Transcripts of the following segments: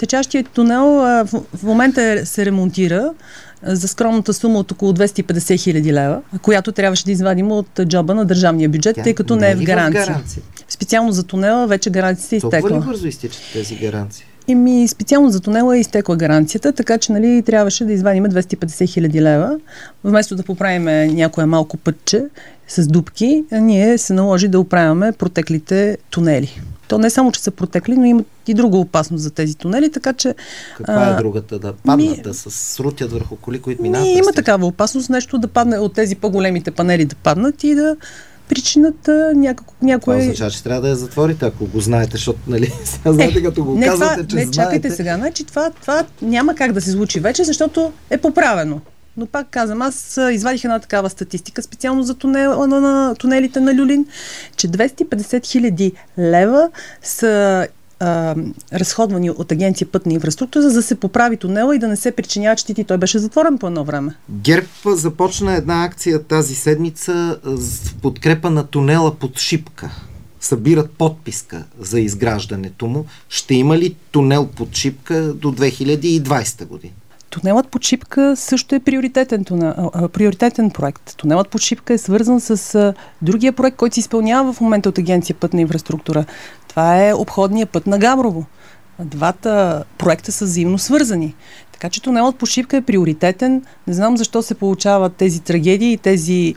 Течащият тунел в момента се ремонтира за скромната сума от около 250 хиляди лева, която трябваше да извадим от джоба на държавния бюджет, тъй като не е в гаранция. Специално за тунела вече гаранцията се изтекла. Толкова ли бързо изтичат тези гаранции? Специално за тунела е изтекла гаранцията, така че трябваше да извадим 250 хиляди лева. Вместо да поправим някое малко пътче с дупки, ние се наложи да оправяме протеклите тунели. То не само, че са протекли, но има и друга опасност за тези тунели, така че... Каква е другата? Да паднат, да се срутят върху коли, които минават? Има такава опасност, нещо да падне от тези по-големите панели да паднат и да причинат някое... Това означава, че трябва да я затворите, ако го знаете, защото, знаете, като го казвате, че знаете... Чакайте сега, значи това няма как да се случи вече, защото е поправено. Но пак казвам, аз извадих една такава статистика, специално за тунелите на Люлин, че 250 хиляди лева са разходвани от Агенция Пътна инфраструктура, за да се поправи тунела и да не се причиняват щети. Той беше затворен по едно време. ГЕРБ започна една акция тази седмица в подкрепа на тунела под Шипка. Събират подписка за изграждането му. Ще има ли тунел под Шипка до 2020 година? Тунелът под Шипка също е приоритетен проект. Тунелът под Шипка е свързан с другия проект, който се изпълнява в момента от Агенция Пътна инфраструктура. Това е обходния път на Габрово. Двата проекта са взаимно свързани. Така че тунелът под Шипка е приоритетен. Не знам защо се получават тези трагедии и тези...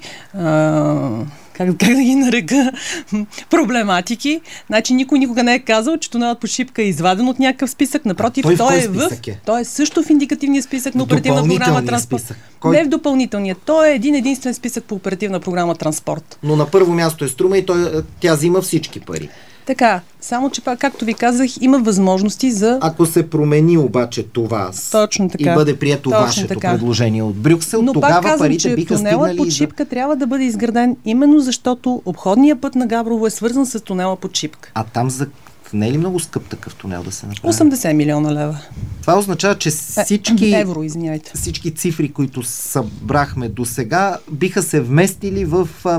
как да ги нарека, проблематики. Значи никой никога не е казал, че тунелът под Шипка е изваден от някакъв списък. Напротив, той е също в индикативния списък на оперативна програма Транспорт. Не в допълнителния. Той е единствен списък по оперативна програма Транспорт. Но на първо място е Струма и тя взима всички пари. Така, само че пак, както ви казах, има възможности за... Ако се промени обаче това и бъде прието вашето предложение от Брюксел, но тогава казвам, парите биха стигнали... тунелът под Шипка трябва да бъде изграден именно защото обходният път на Габрово е свързан с тунела под Шипка. А там не е ли много скъп такъв тунел да се направи? 80 милиона лева. Това означава, че евро, извиняйте. Всички цифри, които събрахме до сега, биха се вместили в 1,5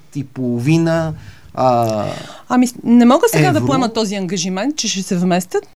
милиарда. Не мога сега да поема този ангажимент, че ще се вместят,